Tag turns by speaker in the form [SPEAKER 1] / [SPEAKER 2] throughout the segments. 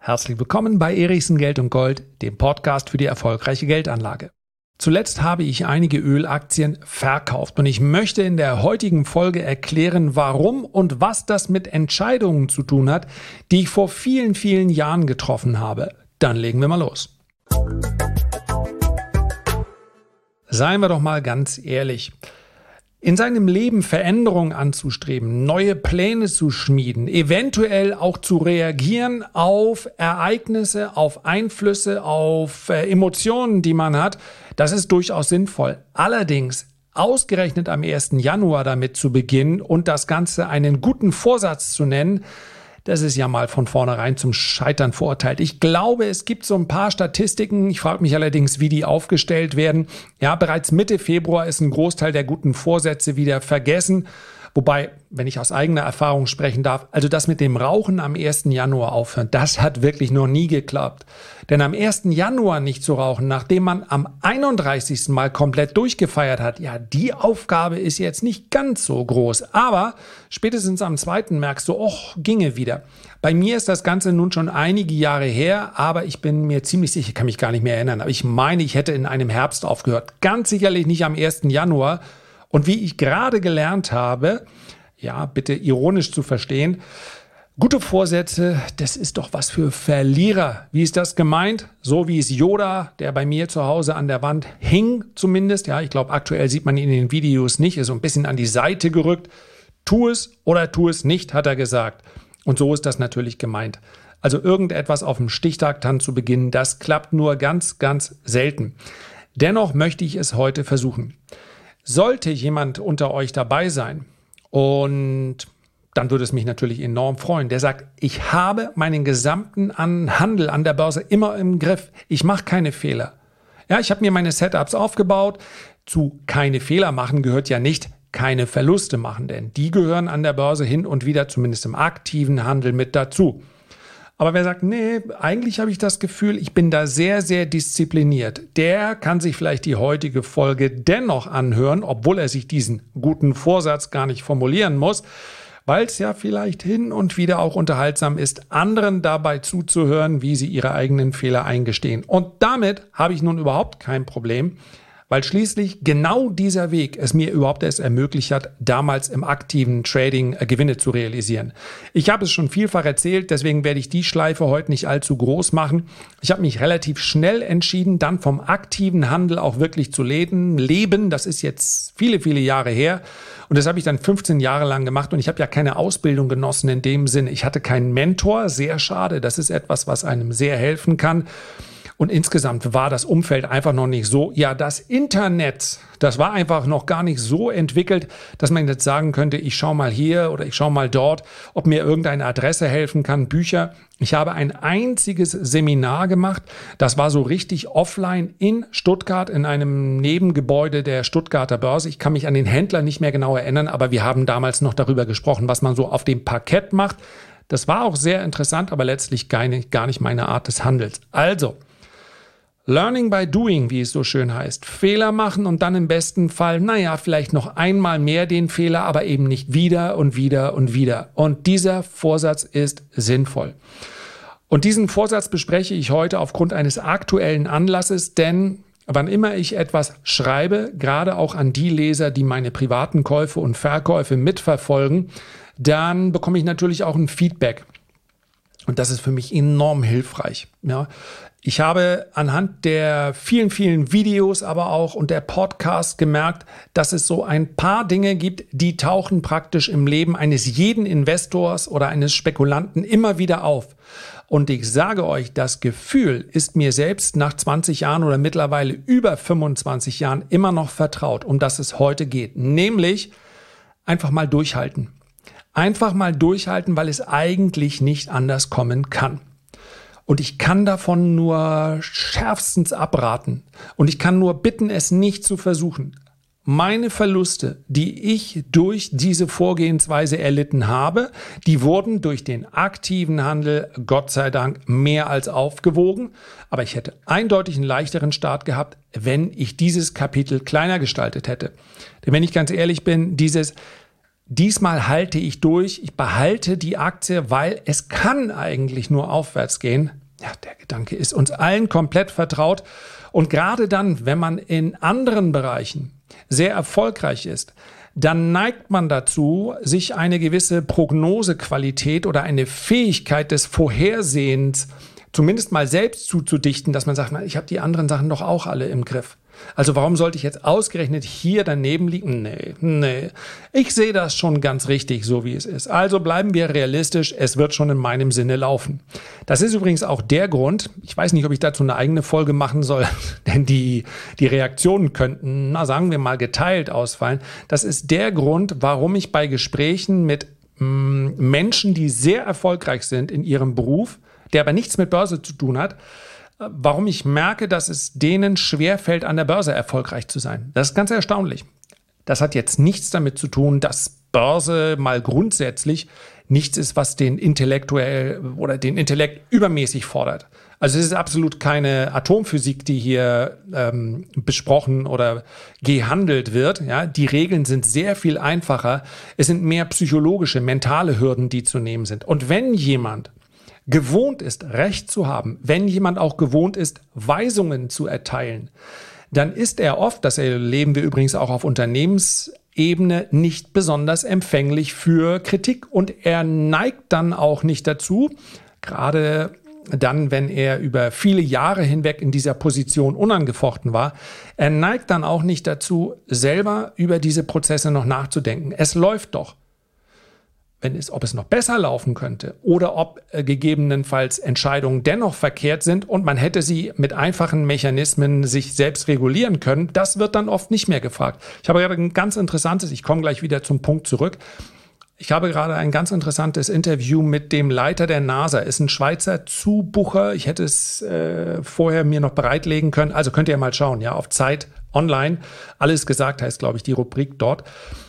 [SPEAKER 1] Herzlich willkommen bei Erichsen Geld und Gold, dem Podcast für die erfolgreiche Geldanlage. Zuletzt habe ich einige Ölaktien verkauft und ich möchte in der heutigen Folge erklären, warum und was das mit Entscheidungen zu tun hat, die ich vor vielen, vielen Jahren getroffen habe. Dann legen wir mal los. Seien wir doch mal ganz ehrlich. In seinem Leben Veränderungen anzustreben, neue Pläne zu schmieden, eventuell auch zu reagieren auf Ereignisse, auf Einflüsse, auf Emotionen, die man hat, das ist durchaus sinnvoll. Allerdings ausgerechnet am 1. Januar damit zu beginnen und das Ganze einen guten Vorsatz zu nennen, das ist ja mal von vornherein zum Scheitern verurteilt. Ich glaube, es gibt so ein paar Statistiken. Ich frage mich allerdings, wie die aufgestellt werden. Ja, bereits Mitte Februar ist ein Großteil der guten Vorsätze wieder vergessen. Wobei, wenn ich aus eigener Erfahrung sprechen darf, also das mit dem Rauchen am 1. Januar aufhören, das hat wirklich noch nie geklappt. Denn am 1. Januar nicht zu rauchen, nachdem man am 31. Mal komplett durchgefeiert hat, ja, die Aufgabe ist jetzt nicht ganz so groß. Aber spätestens am 2. merkst du, ginge wieder. Bei mir ist das Ganze nun schon einige Jahre her, aber ich bin mir ziemlich sicher, ich kann mich gar nicht mehr erinnern, aber ich meine, ich hätte in einem Herbst aufgehört. Ganz sicherlich nicht am 1. Januar. Und wie ich gerade gelernt habe, ja, bitte ironisch zu verstehen, gute Vorsätze, das ist doch was für Verlierer. Wie ist das gemeint? So wie es Yoda, der bei mir zu Hause an der Wand hing zumindest. Ja, ich glaube, aktuell sieht man ihn in den Videos nicht, ist so ein bisschen an die Seite gerückt. Tu es oder tu es nicht, hat er gesagt. Und so ist das natürlich gemeint. Also irgendetwas auf dem Stichtag dann zu beginnen, das klappt nur ganz, ganz selten. Dennoch möchte ich es heute versuchen. Sollte jemand unter euch dabei sein, und dann würde es mich natürlich enorm freuen, der sagt, ich habe meinen gesamten Handel an der Börse immer im Griff. Ich mache keine Fehler. Ja, ich habe mir meine Setups aufgebaut. Zu keine Fehler machen gehört ja nicht keine Verluste machen, denn die gehören an der Börse hin und wieder, zumindest im aktiven Handel, mit dazu. Aber wer sagt, nee, eigentlich habe ich das Gefühl, ich bin da sehr, sehr diszipliniert, der kann sich vielleicht die heutige Folge dennoch anhören, obwohl er sich diesen guten Vorsatz gar nicht formulieren muss, weil es ja vielleicht hin und wieder auch unterhaltsam ist, anderen dabei zuzuhören, wie sie ihre eigenen Fehler eingestehen. Und damit habe ich nun überhaupt kein Problem, weil schließlich genau dieser Weg es mir überhaupt erst ermöglicht hat, damals im aktiven Trading Gewinne zu realisieren. Ich habe es schon vielfach erzählt, deswegen werde ich die Schleife heute nicht allzu groß machen. Ich habe mich relativ schnell entschieden, dann vom aktiven Handel auch wirklich zu leben. Das ist jetzt viele, viele Jahre her. Und das habe ich dann 15 Jahre lang gemacht und ich habe ja keine Ausbildung genossen in dem Sinne. Ich hatte keinen Mentor, sehr schade. Das ist etwas, was einem sehr helfen kann. Und insgesamt war das Umfeld einfach noch nicht so. Ja, das Internet, das war einfach noch gar nicht so entwickelt, dass man jetzt sagen könnte, ich schaue mal hier oder ich schaue mal dort, ob mir irgendeine Adresse helfen kann, Bücher. Ich habe ein einziges Seminar gemacht. Das war so richtig offline in Stuttgart in einem Nebengebäude der Stuttgarter Börse. Ich kann mich an den Händler nicht mehr genau erinnern, aber wir haben damals noch darüber gesprochen, was man so auf dem Parkett macht. Das war auch sehr interessant, aber letztlich gar nicht meine Art des Handels. Also, Learning by doing, wie es so schön heißt. Fehler machen und dann im besten Fall, vielleicht noch einmal mehr den Fehler, aber eben nicht wieder und wieder und wieder. Und dieser Vorsatz ist sinnvoll. Und diesen Vorsatz bespreche ich heute aufgrund eines aktuellen Anlasses, denn wann immer ich etwas schreibe, gerade auch an die Leser, die meine privaten Käufe und Verkäufe mitverfolgen, dann bekomme ich natürlich auch ein Feedback. Und das ist für mich enorm hilfreich. Ja. Ich habe anhand der vielen, vielen Videos aber auch und der Podcasts gemerkt, dass es so ein paar Dinge gibt, die tauchen praktisch im Leben eines jeden Investors oder eines Spekulanten immer wieder auf. Und ich sage euch, das Gefühl ist mir selbst nach 20 Jahren oder mittlerweile über 25 Jahren immer noch vertraut, um das es heute geht. Nämlich einfach mal durchhalten. Einfach mal durchhalten, weil es eigentlich nicht anders kommen kann. Und ich kann davon nur schärfstens abraten. Und ich kann nur bitten, es nicht zu versuchen. Meine Verluste, die ich durch diese Vorgehensweise erlitten habe, die wurden durch den aktiven Handel, Gott sei Dank, mehr als aufgewogen. Aber ich hätte eindeutig einen leichteren Start gehabt, wenn ich dieses Kapitel kleiner gestaltet hätte. Denn wenn ich ganz ehrlich bin, dieses diesmal halte ich durch, ich behalte die Aktie, weil es kann eigentlich nur aufwärts gehen. Ja, der Gedanke ist uns allen komplett vertraut. Und gerade dann, wenn man in anderen Bereichen sehr erfolgreich ist, dann neigt man dazu, sich eine gewisse Prognosequalität oder eine Fähigkeit des Vorhersehens zumindest mal selbst zuzudichten, dass man sagt, na, ich habe die anderen Sachen doch auch alle im Griff. Also warum sollte ich jetzt ausgerechnet hier daneben liegen? Nee. Ich sehe das schon ganz richtig, so wie es ist. Also bleiben wir realistisch, es wird schon in meinem Sinne laufen. Das ist übrigens auch der Grund, ich weiß nicht, ob ich dazu eine eigene Folge machen soll, denn die Reaktionen könnten, sagen wir mal, geteilt ausfallen. Das ist der Grund, warum ich bei Gesprächen mit Menschen, die sehr erfolgreich sind in ihrem Beruf, der aber nichts mit Börse zu tun hat, warum ich merke, dass es denen schwerfällt, an der Börse erfolgreich zu sein. Das ist ganz erstaunlich. Das hat jetzt nichts damit zu tun, dass Börse mal grundsätzlich nichts ist, was den Intellekt übermäßig fordert. Also es ist absolut keine Atomphysik, die hier besprochen oder gehandelt wird. Ja, die Regeln sind sehr viel einfacher. Es sind mehr psychologische, mentale Hürden, die zu nehmen sind. Und wenn jemand gewohnt ist, Recht zu haben, wenn jemand auch gewohnt ist, Weisungen zu erteilen, dann ist er oft, das erleben wir übrigens auch auf Unternehmensebene, nicht besonders empfänglich für Kritik. Und er neigt dann auch nicht dazu, gerade dann, wenn er über viele Jahre hinweg in dieser Position unangefochten war, er neigt dann auch nicht dazu, selber über diese Prozesse noch nachzudenken. Es läuft doch. Ob es noch besser laufen könnte oder ob gegebenenfalls Entscheidungen dennoch verkehrt sind und man hätte sie mit einfachen Mechanismen sich selbst regulieren können, das wird dann oft nicht mehr gefragt. Ich habe gerade ein ganz interessantes, ich komme gleich wieder zum Punkt zurück. Ich habe gerade ein ganz interessantes Interview mit dem Leiter der NASA. Ist ein Schweizer Zubucher. Ich hätte es vorher mir noch bereitlegen können. Also könnt ihr mal schauen, ja, auf Zeit Online. Alles gesagt heißt, glaube ich, die Rubrik dort.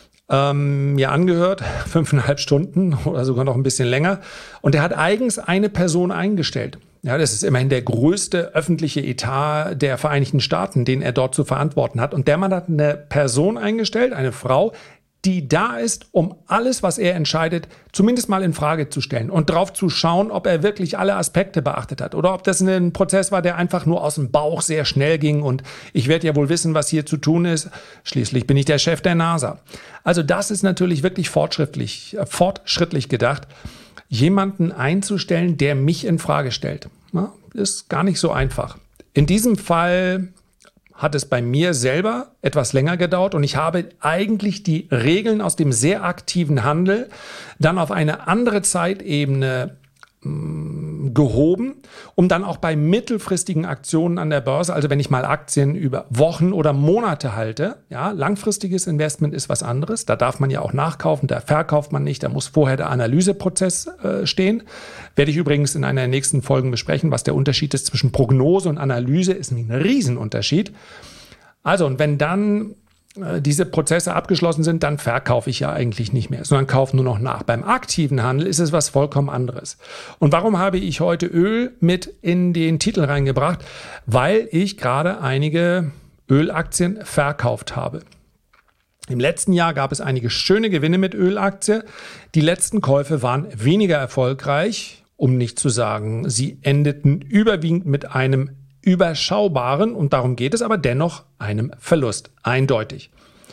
[SPEAKER 1] Mir angehört, 5,5 Stunden oder sogar noch ein bisschen länger. Und er hat eigens eine Person eingestellt. Ja, das ist immerhin der größte öffentliche Etat der Vereinigten Staaten, den er dort zu verantworten hat. Und der Mann hat eine Person eingestellt, eine Frau, die da ist, um alles, was er entscheidet, zumindest mal in Frage zu stellen und drauf zu schauen, ob er wirklich alle Aspekte beachtet hat oder ob das ein Prozess war, der einfach nur aus dem Bauch sehr schnell ging und ich werde ja wohl wissen, was hier zu tun ist. Schließlich bin ich der Chef der NASA. Also das ist natürlich wirklich fortschrittlich gedacht, jemanden einzustellen, der mich in Frage stellt. Ja, ist gar nicht so einfach. In diesem Fall hat es bei mir selber etwas länger gedauert und ich habe eigentlich die Regeln aus dem sehr aktiven Handel dann auf eine andere Zeitebene gehoben, um dann auch bei mittelfristigen Aktionen an der Börse, also wenn ich mal Aktien über Wochen oder Monate halte, ja, langfristiges Investment ist was anderes, da darf man ja auch nachkaufen, da verkauft man nicht, da muss vorher der Analyseprozess stehen. Werde ich übrigens in einer der nächsten Folgen besprechen, was der Unterschied ist zwischen Prognose und Analyse, ist ein Riesenunterschied. Also, und wenn dann diese Prozesse abgeschlossen sind, dann verkaufe ich ja eigentlich nicht mehr, sondern kaufe nur noch nach. Beim aktiven Handel ist es was vollkommen anderes. Und warum habe ich heute Öl mit in den Titel reingebracht? Weil ich gerade einige Ölaktien verkauft habe. Im letzten Jahr gab es einige schöne Gewinne mit Ölaktie. Die letzten Käufe waren weniger erfolgreich, um nicht zu sagen, sie endeten überwiegend mit einem überschaubaren, und darum geht es aber dennoch, einem Verlust, eindeutig.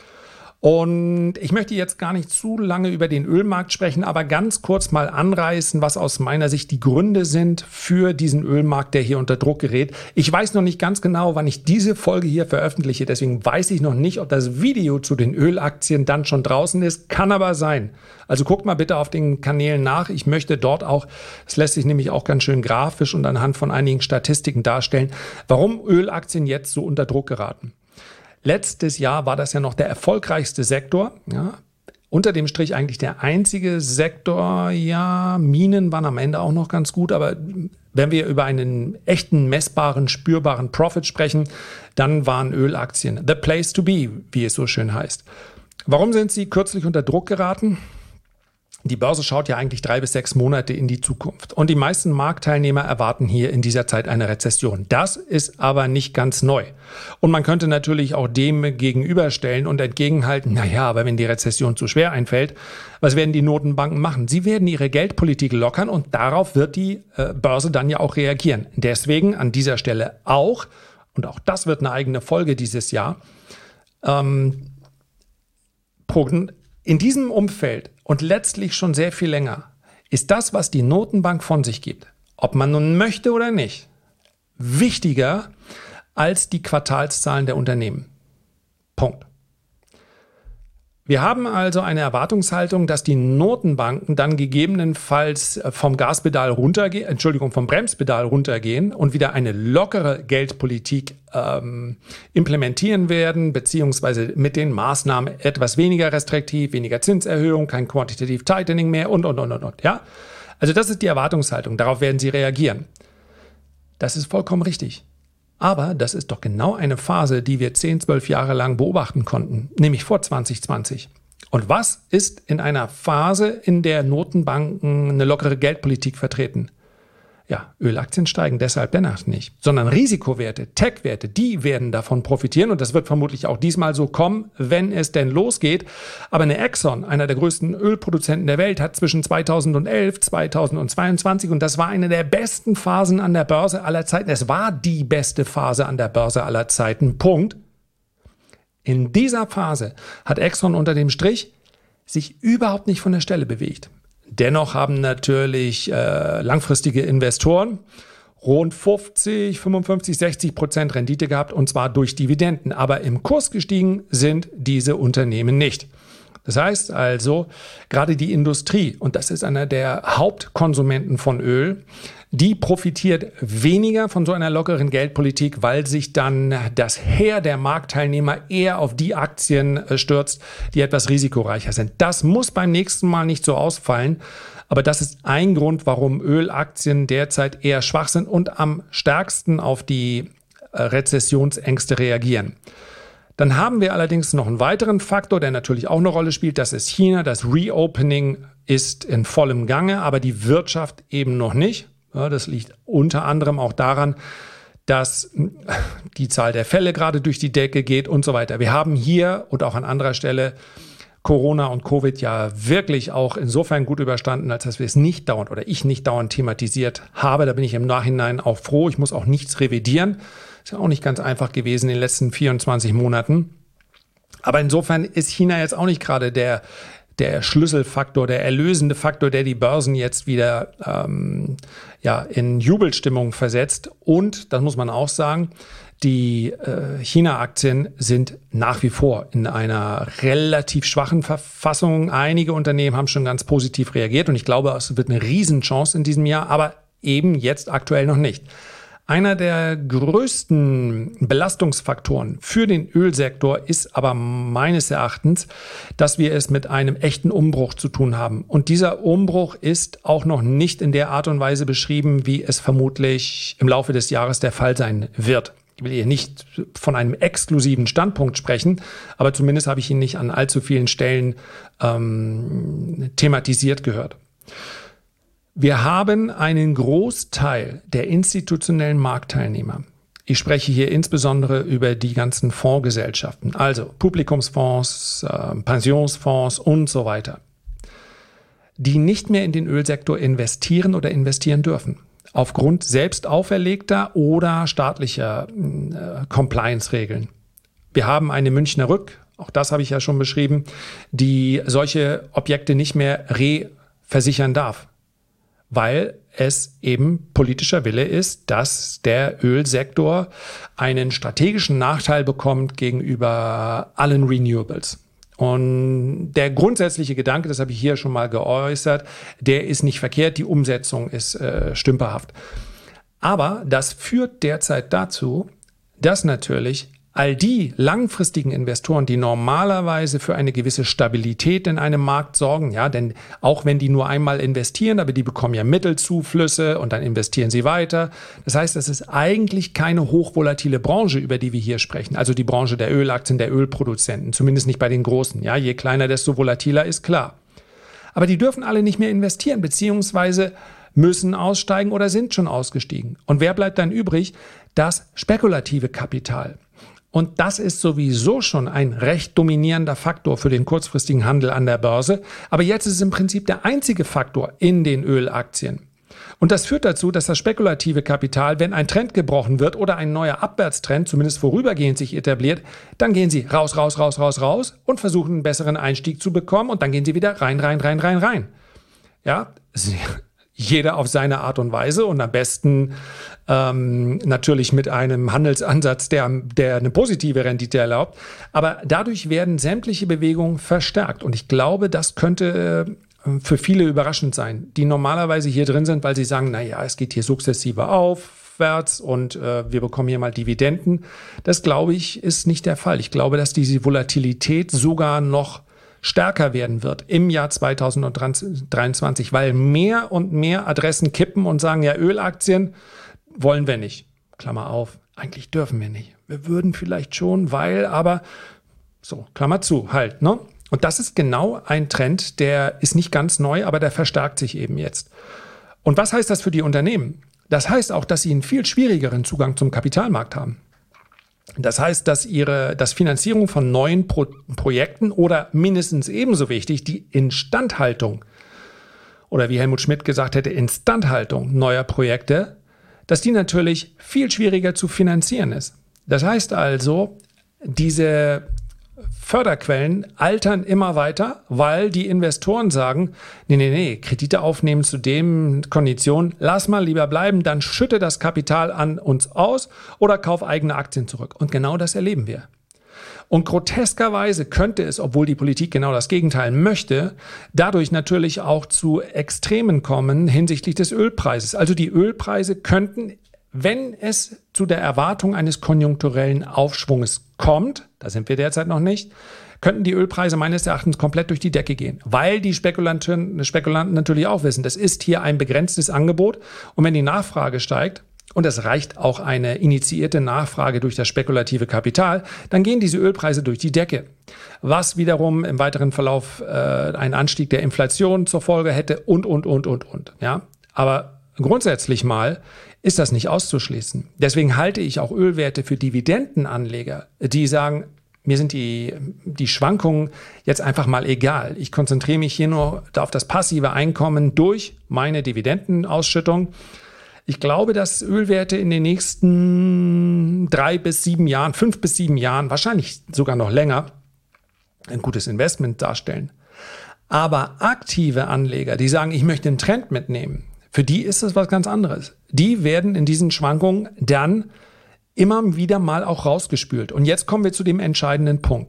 [SPEAKER 1] Und ich möchte jetzt gar nicht zu lange über den Ölmarkt sprechen, aber ganz kurz mal anreißen, was aus meiner Sicht die Gründe sind für diesen Ölmarkt, der hier unter Druck gerät. Ich weiß noch nicht ganz genau, wann ich diese Folge hier veröffentliche, deswegen weiß ich noch nicht, ob das Video zu den Ölaktien dann schon draußen ist, kann aber sein. Also guckt mal bitte auf den Kanälen nach. Ich möchte dort auch, das lässt sich nämlich auch ganz schön grafisch und anhand von einigen Statistiken darstellen, warum Ölaktien jetzt so unter Druck geraten. Letztes Jahr war das ja noch der erfolgreichste Sektor, ja, unter dem Strich eigentlich der einzige Sektor, ja, Minen waren am Ende auch noch ganz gut, aber wenn wir über einen echten, messbaren, spürbaren Profit sprechen, dann waren Ölaktien the place to be, wie es so schön heißt. Warum sind sie kürzlich unter Druck geraten? Die Börse schaut ja eigentlich 3 bis 6 Monate in die Zukunft. Und die meisten Marktteilnehmer erwarten hier in dieser Zeit eine Rezession. Das ist aber nicht ganz neu. Und man könnte natürlich auch dem gegenüberstellen und entgegenhalten, naja, aber wenn die Rezession zu schwer einfällt, was werden die Notenbanken machen? Sie werden ihre Geldpolitik lockern und darauf wird die Börse dann ja auch reagieren. Deswegen an dieser Stelle auch, und auch das wird eine eigene Folge dieses Jahr, in diesem Umfeld und letztlich schon sehr viel länger ist das, was die Notenbank von sich gibt, ob man nun möchte oder nicht, wichtiger als die Quartalszahlen der Unternehmen. Punkt. Wir haben also eine Erwartungshaltung, dass die Notenbanken dann gegebenenfalls vom Bremspedal runtergehen und wieder eine lockere Geldpolitik implementieren werden, beziehungsweise mit den Maßnahmen etwas weniger restriktiv, weniger Zinserhöhung, kein Quantitative Tightening mehr und. Ja? Also das ist die Erwartungshaltung, darauf werden sie reagieren. Das ist vollkommen richtig. Aber das ist doch genau eine Phase, die wir 10, 12 Jahre lang beobachten konnten, nämlich vor 2020. Und was ist in einer Phase, in der Notenbanken eine lockere Geldpolitik vertreten? Ja, Ölaktien steigen deshalb dennoch nicht, sondern Risikowerte, Tech-Werte, die werden davon profitieren und das wird vermutlich auch diesmal so kommen, wenn es denn losgeht. Aber eine Exxon, einer der größten Ölproduzenten der Welt, hat zwischen 2011, 2022 und das war eine der besten Phasen an der Börse aller Zeiten. Es war die beste Phase an der Börse aller Zeiten. Punkt. In dieser Phase hat Exxon unter dem Strich sich überhaupt nicht von der Stelle bewegt. Dennoch haben natürlich langfristige Investoren rund 50, 55, 60% Rendite gehabt und zwar durch Dividenden. Aber im Kurs gestiegen sind diese Unternehmen nicht. Das heißt also, gerade die Industrie, und das ist einer der Hauptkonsumenten von Öl, die profitiert weniger von so einer lockeren Geldpolitik, weil sich dann das Heer der Marktteilnehmer eher auf die Aktien stürzt, die etwas risikoreicher sind. Das muss beim nächsten Mal nicht so ausfallen, aber das ist ein Grund, warum Ölaktien derzeit eher schwach sind und am stärksten auf die Rezessionsängste reagieren. Dann haben wir allerdings noch einen weiteren Faktor, der natürlich auch eine Rolle spielt. Das ist China. Das Reopening ist in vollem Gange, aber die Wirtschaft eben noch nicht. Ja, das liegt unter anderem auch daran, dass die Zahl der Fälle gerade durch die Decke geht und so weiter. Wir haben hier und auch an anderer Stelle Corona und Covid ja wirklich auch insofern gut überstanden, als dass wir es nicht dauernd oder ich nicht dauernd thematisiert habe. Da bin ich im Nachhinein auch froh. Ich muss auch nichts revidieren. Ist ja auch nicht ganz einfach gewesen in den letzten 24 Monaten. Aber insofern ist China jetzt auch nicht gerade der Schlüsselfaktor, der erlösende Faktor, der die Börsen jetzt wieder in Jubelstimmung versetzt. Und, das muss man auch sagen, die China-Aktien sind nach wie vor in einer relativ schwachen Verfassung. Einige Unternehmen haben schon ganz positiv reagiert und ich glaube, es wird eine Riesenchance in diesem Jahr, aber eben jetzt aktuell noch nicht. Einer der größten Belastungsfaktoren für den Ölsektor ist aber meines Erachtens, dass wir es mit einem echten Umbruch zu tun haben. Und dieser Umbruch ist auch noch nicht in der Art und Weise beschrieben, wie es vermutlich im Laufe des Jahres der Fall sein wird. Ich will hier nicht von einem exklusiven Standpunkt sprechen, aber zumindest habe ich ihn nicht an allzu vielen Stellen thematisiert gehört. Wir haben einen Großteil der institutionellen Marktteilnehmer. Ich spreche hier insbesondere über die ganzen Fondsgesellschaften, also Publikumsfonds, Pensionsfonds und so weiter, die nicht mehr in den Ölsektor investieren oder investieren dürfen, aufgrund selbst auferlegter oder staatlicher Compliance-Regeln. Wir haben eine Münchner Rück, auch das habe ich ja schon beschrieben, die solche Objekte nicht mehr reversichern darf, weil es eben politischer Wille ist, dass der Ölsektor einen strategischen Nachteil bekommt gegenüber allen Renewables. Und der grundsätzliche Gedanke, das habe ich hier schon mal geäußert, der ist nicht verkehrt, die Umsetzung ist stümperhaft. Aber das führt derzeit dazu, dass natürlich all die langfristigen Investoren, die normalerweise für eine gewisse Stabilität in einem Markt sorgen, ja, denn auch wenn die nur einmal investieren, aber die bekommen ja Mittelzuflüsse und dann investieren sie weiter. Das heißt, es ist eigentlich keine hochvolatile Branche, über die wir hier sprechen. Also die Branche der Ölaktien, der Ölproduzenten, zumindest nicht bei den Großen. Ja, je kleiner, desto volatiler ist klar. Aber die dürfen alle nicht mehr investieren, beziehungsweise müssen aussteigen oder sind schon ausgestiegen. Und wer bleibt dann übrig? Das spekulative Kapital. Und das ist sowieso schon ein recht dominierender Faktor für den kurzfristigen Handel an der Börse. Aber jetzt ist es im Prinzip der einzige Faktor in den Ölaktien. Und das führt dazu, dass das spekulative Kapital, wenn ein Trend gebrochen wird oder ein neuer Abwärtstrend zumindest vorübergehend sich etabliert, dann gehen sie raus und versuchen einen besseren Einstieg zu bekommen und dann gehen sie wieder rein. Ja, jeder auf seine Art und Weise und am besten natürlich mit einem Handelsansatz, der eine positive Rendite erlaubt. Aber dadurch werden sämtliche Bewegungen verstärkt. Und ich glaube, das könnte für viele überraschend sein, die normalerweise hier drin sind, weil sie sagen, naja, es geht hier sukzessive aufwärts und wir bekommen hier mal Dividenden. Das, glaube ich, ist nicht der Fall. Ich glaube, dass diese Volatilität sogar noch stärker werden wird im Jahr 2023, weil mehr und mehr Adressen kippen und sagen, ja, Ölaktien wollen wir nicht. Klammer auf, eigentlich dürfen wir nicht. Wir würden vielleicht schon, weil, aber so, Klammer zu, halt, ne? Und das ist genau ein Trend, der ist nicht ganz neu, aber der verstärkt sich eben jetzt. Und was heißt das für die Unternehmen? Das heißt auch, dass sie einen viel schwierigeren Zugang zum Kapitalmarkt haben. Das heißt, dass das Finanzierung von neuen Projekten oder mindestens ebenso wichtig, die Instandhaltung oder wie Helmut Schmidt gesagt hätte, Instandhaltung neuer Projekte, dass die natürlich viel schwieriger zu finanzieren ist. Das heißt also, diese Förderquellen altern immer weiter, weil die Investoren sagen, nee, Kredite aufnehmen zu den Konditionen, lass mal lieber bleiben, dann schütte das Kapital an uns aus oder kauf eigene Aktien zurück. Und genau das erleben wir. Und groteskerweise könnte es, obwohl die Politik genau das Gegenteil möchte, dadurch natürlich auch zu Extremen kommen hinsichtlich des Ölpreises. Also die Ölpreise könnten, wenn es zu der Erwartung eines konjunkturellen Aufschwunges kommt, da sind wir derzeit noch nicht, könnten die Ölpreise meines Erachtens komplett durch die Decke gehen, weil die Spekulanten natürlich auch wissen, das ist hier ein begrenztes Angebot und wenn die Nachfrage steigt, und es reicht auch eine initiierte Nachfrage durch das spekulative Kapital, dann gehen diese Ölpreise durch die Decke, was wiederum im weiteren Verlauf einen Anstieg der Inflation zur Folge hätte und. Ja? Aber grundsätzlich mal ist das nicht auszuschließen. Deswegen halte ich auch Ölwerte für Dividendenanleger, die sagen, mir sind die Schwankungen jetzt einfach mal egal. Ich konzentriere mich hier nur auf das passive Einkommen durch meine Dividendenausschüttung. Ich glaube, dass Ölwerte in den nächsten 5 bis 7 Jahren, wahrscheinlich sogar noch länger, ein gutes Investment darstellen. Aber aktive Anleger, die sagen, ich möchte einen Trend mitnehmen, für die ist das was ganz anderes. Die werden in diesen Schwankungen dann immer wieder mal auch rausgespült. Und jetzt kommen wir zu dem entscheidenden Punkt.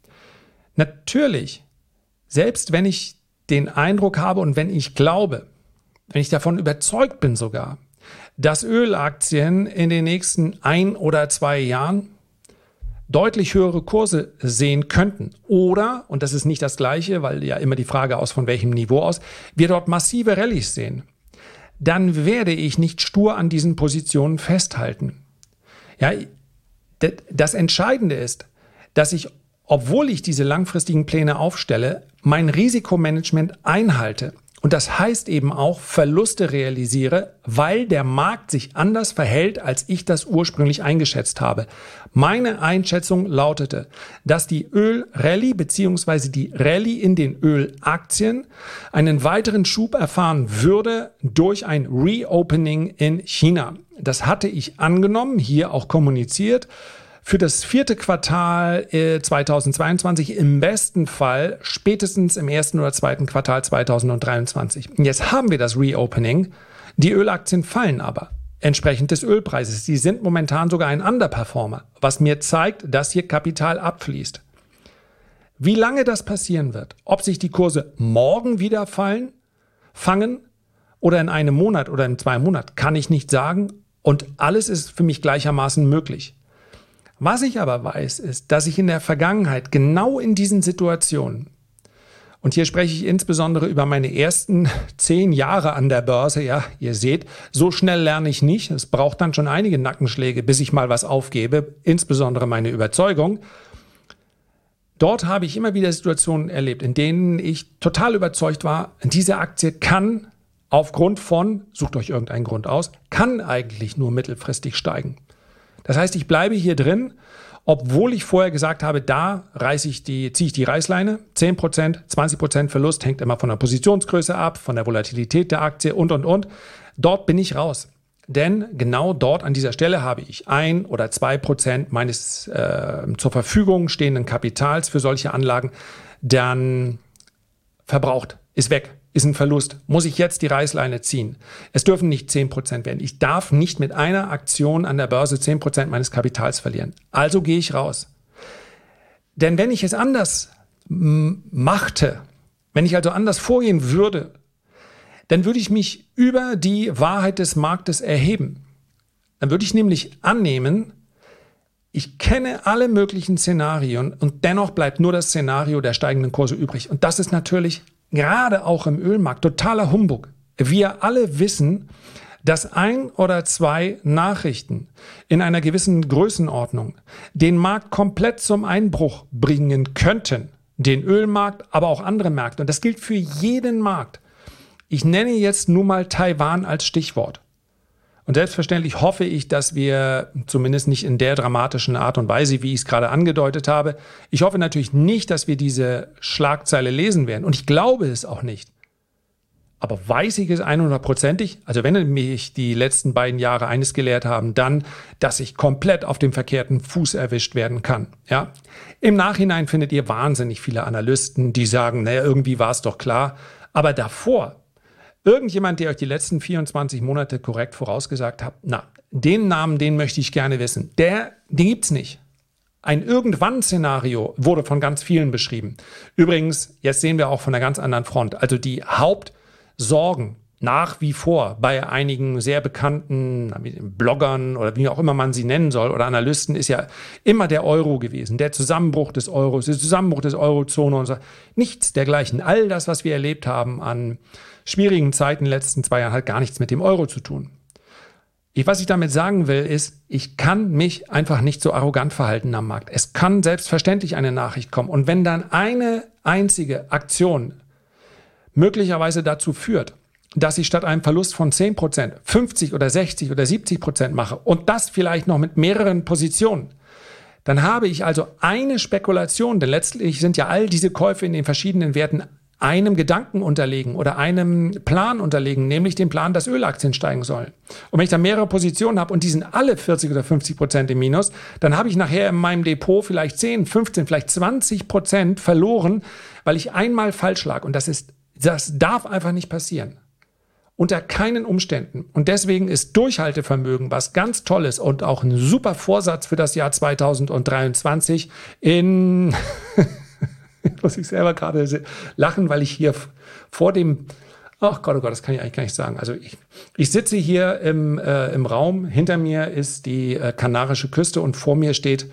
[SPEAKER 1] Natürlich, selbst wenn ich den Eindruck habe und wenn ich glaube, wenn ich davon überzeugt bin sogar, dass Ölaktien in den nächsten 1 oder 2 Jahren deutlich höhere Kurse sehen könnten. Oder, und das ist nicht das Gleiche, weil ja immer die Frage aus, von welchem Niveau aus, wir dort massive Rallyes sehen, dann werde ich nicht stur an diesen Positionen festhalten. Ja, das Entscheidende ist, dass ich, obwohl ich diese langfristigen Pläne aufstelle, mein Risikomanagement einhalte. Und das heißt eben auch, Verluste realisiere, weil der Markt sich anders verhält, als ich das ursprünglich eingeschätzt habe. Meine Einschätzung lautete, dass die Ölrallye bzw. die Rallye in den Ölaktien einen weiteren Schub erfahren würde durch ein Reopening in China. Das hatte ich angenommen, hier auch kommuniziert. Für das 4. Quartal 2022, im besten Fall spätestens im 1. oder 2. Quartal 2023. Und jetzt haben wir das Reopening. Die Ölaktien fallen aber entsprechend des Ölpreises. Sie sind momentan sogar ein Underperformer, was mir zeigt, dass hier Kapital abfließt. Wie lange das passieren wird, ob sich die Kurse morgen wieder fangen oder in einem Monat oder in 2 Monaten, kann ich nicht sagen. Und alles ist für mich gleichermaßen möglich. Was ich aber weiß, ist, dass ich in der Vergangenheit genau in diesen Situationen, und hier spreche ich insbesondere über meine ersten 10 Jahre an der Börse, ja, ihr seht, so schnell lerne ich nicht, es braucht dann schon einige Nackenschläge, bis ich mal was aufgebe, insbesondere meine Überzeugung. Dort habe ich immer wieder Situationen erlebt, in denen ich total überzeugt war, diese Aktie kann aufgrund von, sucht euch irgendeinen Grund aus, kann eigentlich nur mittelfristig steigen. Das heißt, ich bleibe hier drin, obwohl ich vorher gesagt habe, da ziehe ich die Reißleine, 10%, 20% Verlust, hängt immer von der Positionsgröße ab, von der Volatilität der Aktie und. Dort bin ich raus. Denn genau dort an dieser Stelle habe ich 1 oder 2% meines zur Verfügung stehenden Kapitals für solche Anlagen dann verbraucht, ist weg, ist ein Verlust. Muss ich jetzt die Reißleine ziehen? Es dürfen nicht 10% werden. Ich darf nicht mit einer Aktion an der Börse 10% meines Kapitals verlieren. Also gehe ich raus. Denn wenn ich es anders machte, wenn ich also anders vorgehen würde, dann würde ich mich über die Wahrheit des Marktes erheben. Dann würde ich nämlich annehmen, ich kenne alle möglichen Szenarien und dennoch bleibt nur das Szenario der steigenden Kurse übrig. Und das ist natürlich gerade auch im Ölmarkt totaler Humbug. Wir alle wissen, dass 1 oder 2 Nachrichten in einer gewissen Größenordnung den Markt komplett zum Einbruch bringen könnten. Den Ölmarkt, aber auch andere Märkte. Und das gilt für jeden Markt. Ich nenne jetzt nur mal Taiwan als Stichwort. Und selbstverständlich hoffe ich, dass wir zumindest nicht in der dramatischen Art und Weise, wie ich es gerade angedeutet habe, ich hoffe natürlich nicht, dass wir diese Schlagzeile lesen werden. Und ich glaube es auch nicht. Aber weiß ich es 100%ig? Also wenn mich die letzten beiden Jahre eines gelehrt haben, dann, dass ich komplett auf dem verkehrten Fuß erwischt werden kann. Ja? Im Nachhinein findet ihr wahnsinnig viele Analysten, die sagen, naja, irgendwie war es doch klar. Aber davor, irgendjemand, der euch die letzten 24 Monate korrekt vorausgesagt hat, den Namen, den möchte ich gerne wissen. Den gibt's nicht. Ein Irgendwann-Szenario wurde von ganz vielen beschrieben. Übrigens, jetzt sehen wir auch von einer ganz anderen Front. Also die Hauptsorgen nach wie vor bei einigen sehr bekannten Bloggern oder wie auch immer man sie nennen soll oder Analysten ist ja immer der Euro gewesen. Der Zusammenbruch des Euros, der Zusammenbruch des Eurozone und so. Nichts dergleichen. All das, was wir erlebt haben an schwierigen Zeiten in den letzten 2 Jahren, hat gar nichts mit dem Euro zu tun. Was ich damit sagen will, ist, ich kann mich einfach nicht so arrogant verhalten am Markt. Es kann selbstverständlich eine Nachricht kommen. Und wenn dann eine einzige Aktion möglicherweise dazu führt, dass ich statt einem Verlust von 10%, 50 oder 60 oder 70% mache und das vielleicht noch mit mehreren Positionen, dann habe ich also eine Spekulation, denn letztlich sind ja all diese Käufe in den verschiedenen Werten einem Gedanken unterlegen oder einem Plan unterlegen, nämlich dem Plan, dass Ölaktien steigen sollen. Und wenn ich da mehrere Positionen habe und die sind alle 40 oder 50% im Minus, dann habe ich nachher in meinem Depot vielleicht 10, 15, vielleicht 20% verloren, weil ich einmal falsch lag. Und das darf einfach nicht passieren. Unter keinen Umständen. Und deswegen ist Durchhaltevermögen was ganz Tolles und auch ein super Vorsatz für das Jahr 2023 muss ich selber gerade lachen, weil ich hier vor dem, ach Gott, oh Gott, das kann ich eigentlich gar nicht sagen. Also ich sitze hier im Raum, hinter mir ist die Kanarische Küste und vor mir steht,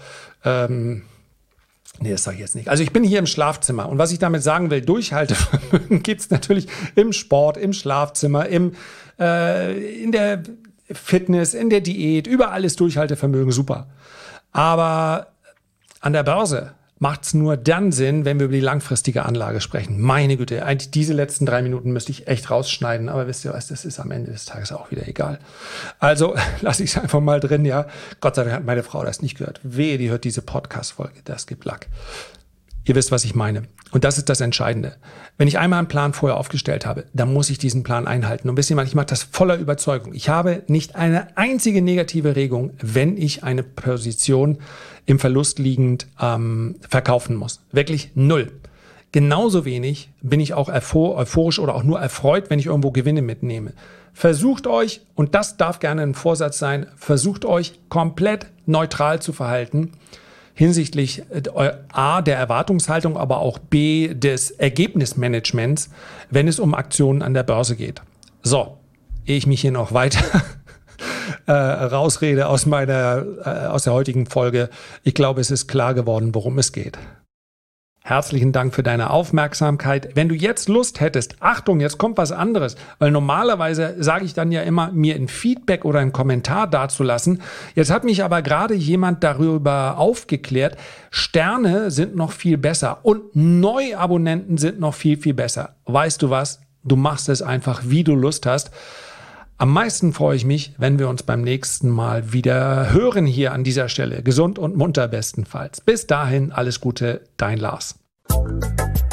[SPEAKER 1] das sage ich jetzt nicht. Also ich bin hier im Schlafzimmer und was ich damit sagen will, Durchhaltevermögen gibt es natürlich im Sport, im Schlafzimmer, in der Fitness, in der Diät, überall ist Durchhaltevermögen super. Aber an der Börse macht es nur dann Sinn, wenn wir über die langfristige Anlage sprechen. Meine Güte, eigentlich diese letzten 3 Minuten müsste ich echt rausschneiden, aber wisst ihr was, das ist am Ende des Tages auch wieder egal. Also lasse ich es einfach mal drin, ja. Gott sei Dank hat meine Frau das nicht gehört. Wehe, die hört diese Podcast-Folge, das gibt Lack. Ihr wisst, was ich meine. Und das ist das Entscheidende. Wenn ich einmal einen Plan vorher aufgestellt habe, dann muss ich diesen Plan einhalten. Und wisst ihr mal, ich mache das voller Überzeugung. Ich habe nicht eine einzige negative Regung, wenn ich eine Position im Verlust liegend verkaufen muss. Wirklich 0. Genauso wenig bin ich auch euphorisch oder auch nur erfreut, wenn ich irgendwo Gewinne mitnehme. Versucht euch, und das darf gerne ein Vorsatz sein, versucht euch komplett neutral zu verhalten hinsichtlich A, der Erwartungshaltung, aber auch B, des Ergebnismanagements, wenn es um Aktionen an der Börse geht. So, ehe ich mich hier noch weiter rausrede aus der heutigen Folge. Ich glaube, es ist klar geworden, worum es geht. Herzlichen Dank für deine Aufmerksamkeit. Wenn du jetzt Lust hättest, Achtung, jetzt kommt was anderes, weil normalerweise sage ich dann ja immer, mir ein Feedback oder einen Kommentar dazulassen. Jetzt hat mich aber gerade jemand darüber aufgeklärt, Sterne sind noch viel besser und Neuabonnenten sind noch viel, viel besser. Weißt du was? Du machst es einfach, wie du Lust hast. Am meisten freue ich mich, wenn wir uns beim nächsten Mal wieder hören hier an dieser Stelle. Gesund und munter bestenfalls. Bis dahin, alles Gute, dein Lars.